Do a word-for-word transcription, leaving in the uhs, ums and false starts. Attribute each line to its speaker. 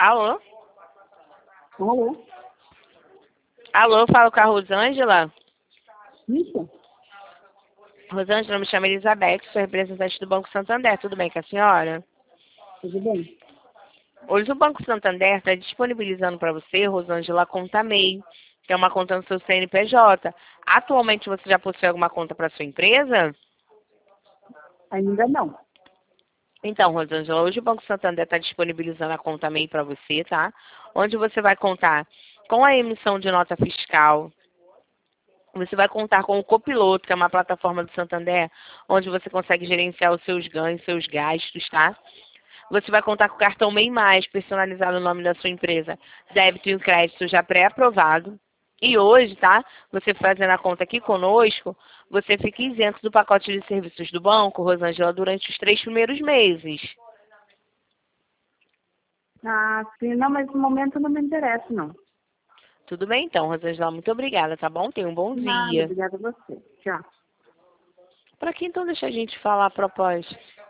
Speaker 1: Alô?
Speaker 2: Alô?
Speaker 1: Alô, falo com a Rosângela.
Speaker 2: Isso?
Speaker 1: Rosângela, me chama Elizabeth, sou representante do Banco Santander. Tudo bem com a senhora?
Speaker 2: Tudo bem?
Speaker 1: Hoje o Banco Santander está disponibilizando para você, Rosângela, a conta M E I, que é uma conta no seu C N P J. Atualmente você já possui alguma conta para sua empresa?
Speaker 2: Ainda não.
Speaker 1: Então, Rosângela, hoje o Banco Santander está disponibilizando a conta M E I para você, tá? Onde você vai contar com a emissão de nota fiscal. Você vai contar com o Copiloto, que é uma plataforma do Santander, onde você consegue gerenciar os seus ganhos, seus gastos, tá? Você vai contar com o cartão M E I Mais, personalizado no nome da sua empresa, débito e crédito já pré-aprovado. E hoje, tá? Você fazendo a conta aqui conosco, você fica isento do pacote de serviços do banco, Rosângela, durante os três primeiros meses.
Speaker 2: Ah, sim, não, mas no momento não me interessa, não.
Speaker 1: Tudo bem então, Rosângela, muito obrigada, tá bom? Tenha um bom
Speaker 2: Nada,
Speaker 1: dia.
Speaker 2: obrigada a você. Tchau.
Speaker 1: Para que então deixa a gente falar a propósito?